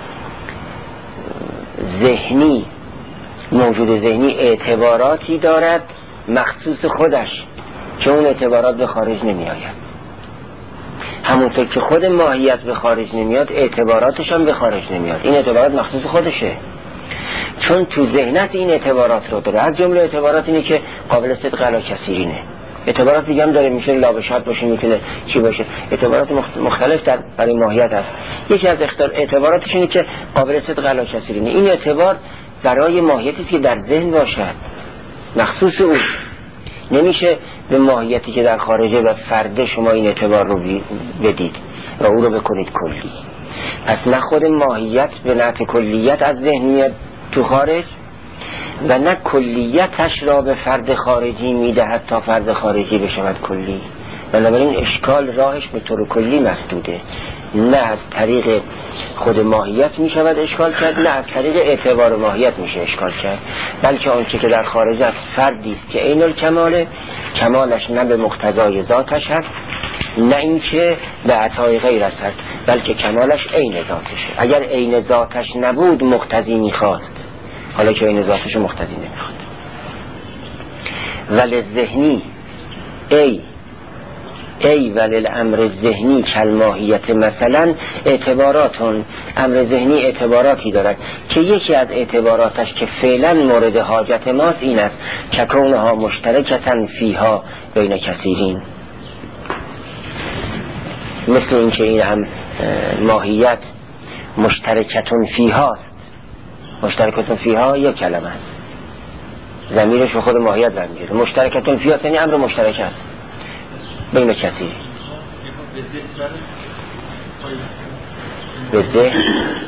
ذهنی، موجود ذهنی اعتباراتی دارد مخصوص خودش که اون اعتبارات به خارج نمی آید. همونطور که خود ماهیت به خارج نمیاد، اعتباراتش هم به خارج نمیاد. این اعتبارات مخصوص خودشه، چون تو ذهنت این اعتبارات رو داره. از جمله اعتبارات اینه که قابل صدق علی کثیرینه. اعتبارات دیگه هم داره، میشه لابشات باشه، میتونه چی باشه، اعتبارات مختلف در برای ماهیت هست. یکی از اعتباراتش اینه که قابل صدق علی کثیرینه. این اعتبار برای ماهیتی که در ذهن باشد، مخصوص او. نمیشه به ماهیتی که در خارجه و فرده شما این اعتبار رو بدید و او رو بکنید کلی. پس نه خود ماهیت به نعت کلیت از ذهن میاد تو خارج و نه کلیتش را به فرد خارجی میدهد تا فرد خارجی بشود کلی. بنابراین اشکال راهش به طور کلی مسدوده، نه از طریق خود ماهیت می شود اشکال کرد، نه از طریق اعتبار ماهیت میشه اشکال کرد، بلکه آنچه که در خارج از فردی است که عین الکماله، کمالش نه به مقتضای ذاتش هست نه اینکه به عطای غیر است، بلکه کمالش عین ذاتشه. اگر عین ذاتش نبود مقتضی میخواست، حالا که عین ذاتش مقتضی نمیخواد. ولی ذهنی ای ای ولی الامر ذهنی کالماهیت مثلا اعتباراتون، امر ذهنی اعتباراتی دارد که یکی از اعتباراتش که فعلا مورد حاجت ماست این است که کونها مشترکتاً فیها بین کثیرین، مثل اینکه این هم ماهیت مشترکتون فیها، مشترکتون فیها یک کلمه است، ضمیرش به خود ماهیت برمیگرده. مشترکتون فیها یعنی امر مشترک است بین کثیر. به ذهن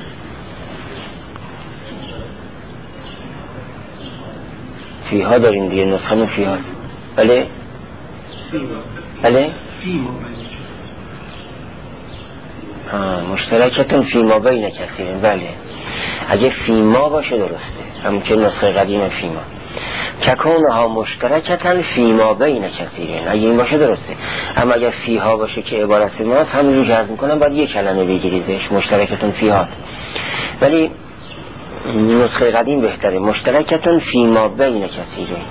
فیها داریم دیگه، نسخمون فیها. بله بله مشترکتون فیما بین کثیرین. بله اگه فیما باشه درسته، همون که نسخه قدیم فیما. ککونها مشترکتاً فیما بین کثیرین، اگه این باشه درسته. اما اگر فیها باشه که عبارت ماست، همونجور جزم میکنم باید یک کلمه بگیرید بهش، مشترکتون فیهاست. ولی نسخه قدیم بهتره، مشترکتون فیما بین کثیرین.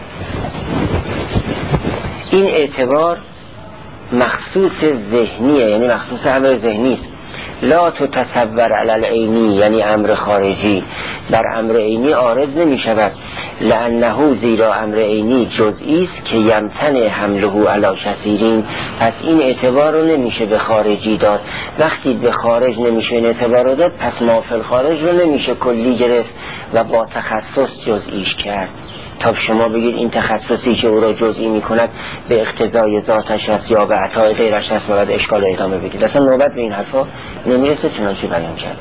این اعتبار مخصوص ذهنیه، یعنی مخصوص امر ذهنی است. لا تتصور علی العینی یعنی امر خارجی در امر عینی عارض نمی شود، لانه زیرا امر عینی جزئی است که یمتنع حمله علی کثیرین، پس این اعتبار رو نمیشه به خارجی داد. وقتی به خارج نمیشه این اعتبار رو داد، پس ما فی الخارج رو نمیشه کلی گرفت و با تخصص جزئیش کرد. تا شما بگید این تخصصی که او را جزئی میکند به اقتضای ذاتش است یا به عطای غیرش است، باید اشکال ادامه بگید. اصلا نوبت به این حرفا نمیرسه، چنانچه بیان کرد.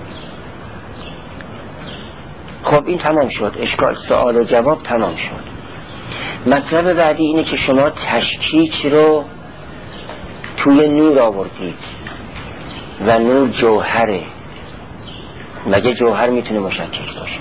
خب این تمام شد، اشکال سوال و جواب تمام شد. مطلب بعدی اینه که شما تشکیک رو توی نور آوردید و نور جوهره. مگه جوهر میتونه مشکک باشه؟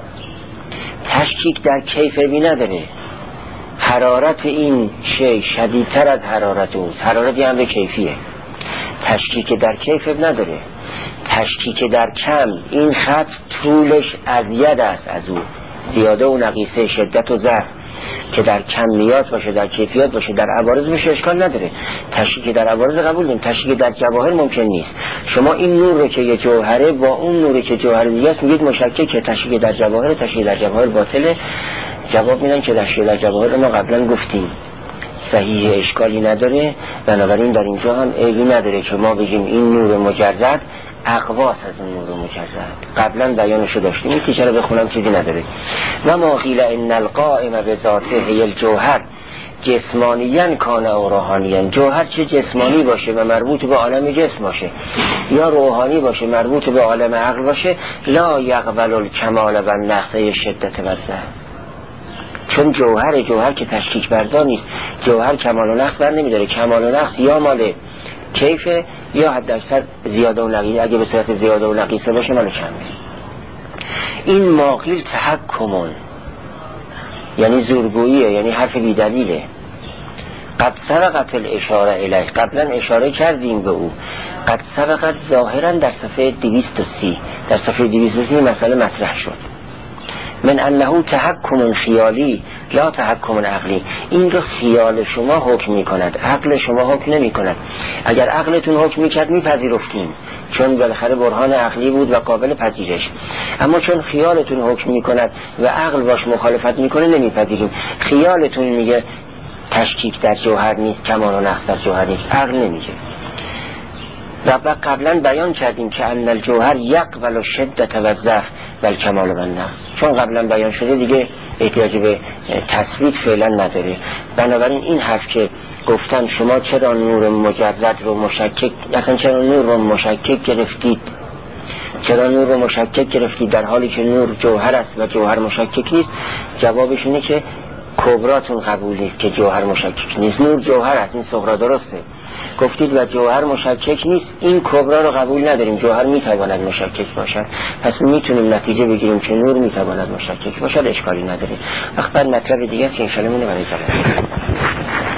تشکیک در کیف بی نداره. حرارت این شی شدیدتر از حرارت اوست، حرارت هم به کیفیه. تشکیک در کیف نداره. تشکیک در کم، این خط طولش ازید است از او، زیاده و نقیصه، شدت و ضعف، که در کمیات باشه، در کیفیات باشه، در عوارض باشه اشکال نداره. تشکیک در عوارض قبول نیم، تشکیک در جواهر ممکن نیست. شما این نور رو که یه جوهره با اون نوری که جوهر دیگه است میگید مشکک، که تشکیک در جواهر، تشکیک در جواهر باطله. جواب میدن که تشکیک در جواهر ما قبلا گفتیم صحیح، اشکالی نداره. بنابراین در اینجا هم عیبی نداره که ما بگیم این نور مجرد اقواس از این نور مجرد، قبلا بیانشو داشتیم، این که چرا بخونم چیزی نداره. و ما قیل ان القائم بذاته الجوهر جسمانیاً کان او روحانیاً، جوهر چه جسمانی باشه و مربوط به عالم جسم باشه یا روحانی باشه مربوط به عالم عقل باشه، لا یقبل الکمال و نقصه شدت و ضعف. چون جوهر جوهر که تشکیک بردار نیست، جوهر کمال و نقص بر نمیداره. کمال و نقص یا مال کیفه یا حد اکثر زیاده و نقیصه، اگه به صورت زیاده و نقیصه باشه مال کمه. این ماقیل تحکمون یعنی زورگوییه، یعنی حرف بیدلیله. قد سبقت الاشاره الیه، قبلا اشاره کردیم به او. قد سبقت ظاهرا در صفحه دویست و سی، در صفحه دویست و سی مسئله مطرح شد. من انه تحکم خیالی لا تحکم عقلی، این رو خیال شما حکم می کند، عقل شما حکم نمی کند. اگر عقلتون حکم می کرد می پذیرفتیم، چون بالاخره برهان عقلی بود و قابل پذیرش. اما چون خیالتون حکم می کند و عقل باش مخالفت می کنه نمی پذیریم. خیالتون میگه تشکیک در جوهر نیست، کمال و نقص در جوهر نیست، عقل نمیگه. و قبلا بیان کردیم که ان الجوهر یقبل شدت و ضعف و الکمال و النقص، چون قبلا بیان شده دیگه احتیاج به تثبیت فعلا نداره. بنابراین این حرف که گفتن شما چرا نور مجرد رو مشکک، اصلا چرا نور رو مشکک گرفتید، چرا نور رو مشکک گرفتید در حالی که نور جوهر است و جوهر مشکک نیست، جوابش اینه که کبراتون قبول نیست که جوهر مشکک نیست. نور جوهر است، این صغرا درسته، گفتید و جوهر مشکک نیست، این کبرا رو قبول نداریم، جوهر میتواند مشکک باشد، پس میتونیم نتیجه بگیریم که نور میتواند مشکک باشد، اشکالی نداریم. وقت بعد مطلب دیگه است که انشالله مونه برای زمان.